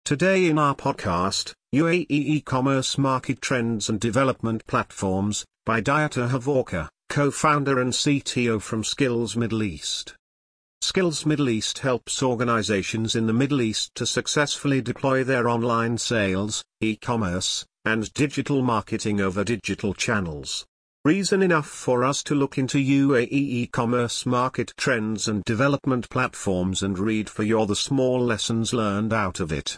Today in our podcast, UAE e-commerce market trends and development platforms, by Dayata Havorka, co-founder and CTO from Skills Middle East. Skills Middle East helps organizations in the Middle East to successfully deploy their online sales, e-commerce, and digital marketing over digital channels. Reason enough for us to look into UAE e-commerce market trends and development platforms and read for you the small lessons learned out of it.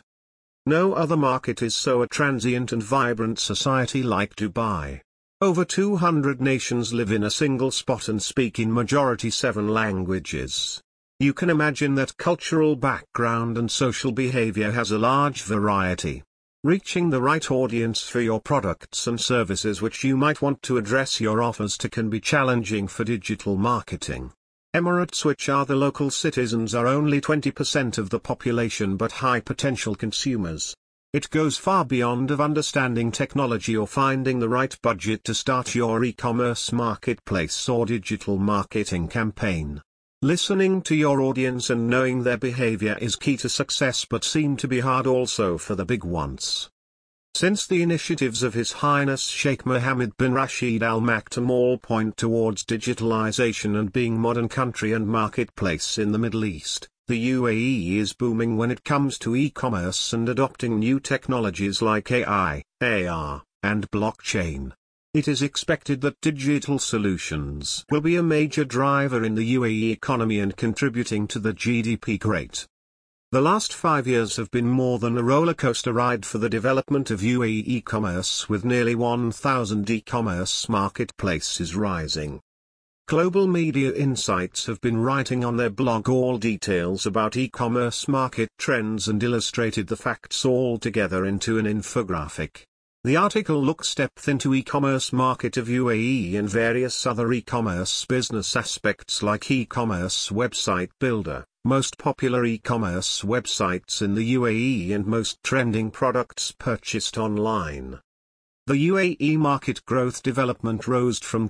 No other market is so a transient and vibrant society like Dubai. Over 200 nations live in a single spot and speak in majority 7 languages. You can imagine that cultural background and social behavior has a large variety. Reaching the right audience for your products and services which you might want to address your offers to can be challenging for digital marketing. Emirates, which are the local citizens, are only 20% of the population but high potential consumers. It goes far beyond of understanding technology or finding the right budget to start your e-commerce marketplace or digital marketing campaign. Listening to your audience and knowing their behavior is key to success but seem to be hard also for the big ones. Since the initiatives of His Highness Sheikh Mohammed bin Rashid Al Maktoum all point towards digitalization and being modern country and marketplace in the Middle East, the UAE is booming when it comes to e-commerce and adopting new technologies like AI, AR, and blockchain. It is expected that digital solutions will be a major driver in the UAE economy and contributing to the GDP rate. The last 5 years have been more than a rollercoaster ride for the development of UAE e-commerce, with nearly 1,000 e-commerce marketplaces rising. Global Media Insights have been writing on their blog all details about e-commerce market trends and illustrated the facts all together into an infographic. The article looks depth into e-commerce market of UAE and various other e-commerce business aspects like e-commerce website builder, most popular e-commerce websites in the UAE and most trending products purchased online. The UAE market growth development rose from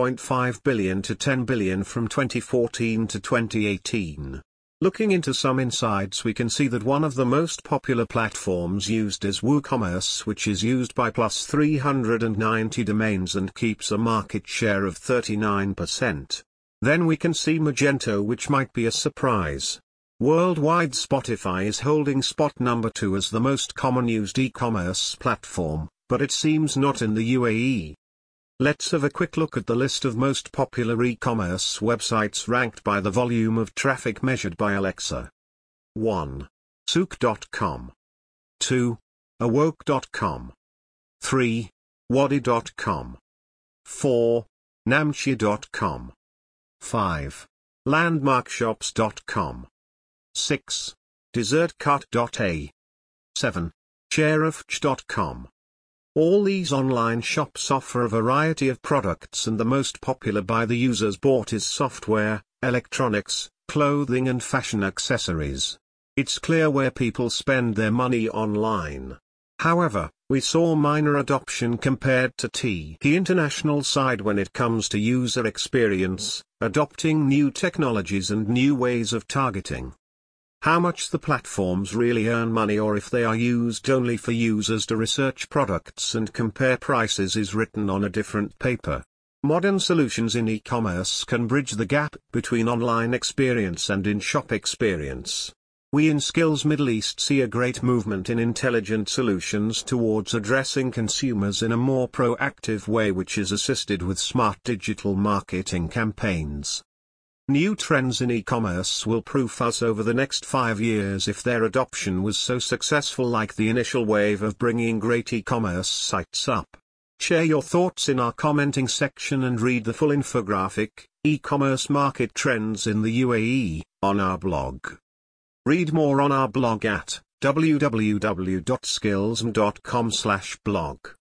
2.5 billion to 10 billion from 2014 to 2018. Looking into some insights, we can see that one of the most popular platforms used is WooCommerce, which is used by plus 390 domains and keeps a market share of 39%. Then we can see Magento, which might be a surprise. Worldwide, Spotify is holding spot number 2 as the most common used e-commerce platform, but it seems not in the UAE. Let's have a quick look at the list of most popular e-commerce websites ranked by the volume of traffic measured by Alexa. 1. Souk.com. 2. Awoke.com. 3. Wadi.com. 4. Namchi.com. 5. Landmarkshops.com. 6. Desertcart.a. 7. Sharefch.com. All these online shops offer a variety of products, and the most popular by the users bought is software, electronics, clothing and fashion accessories. It's clear where people spend their money online. However, we saw minor adoption compared to the international side when it comes to user experience, adopting new technologies and new ways of targeting. How much the platforms really earn money, or if they are used only for users to research products and compare prices, is written on a different paper. Modern solutions in e-commerce can bridge the gap between online experience and in-shop experience. We in Skills Middle East see a great movement in intelligent solutions towards addressing consumers in a more proactive way, which is assisted with smart digital marketing campaigns. New trends in e-commerce will prove us over the next 5 years if their adoption was so successful like the initial wave of bringing great e-commerce sites up. Share your thoughts in our commenting section and read the full infographic, E-commerce Market Trends in the UAE, on our blog. Read more on our blog at www.skillsm.com/blog.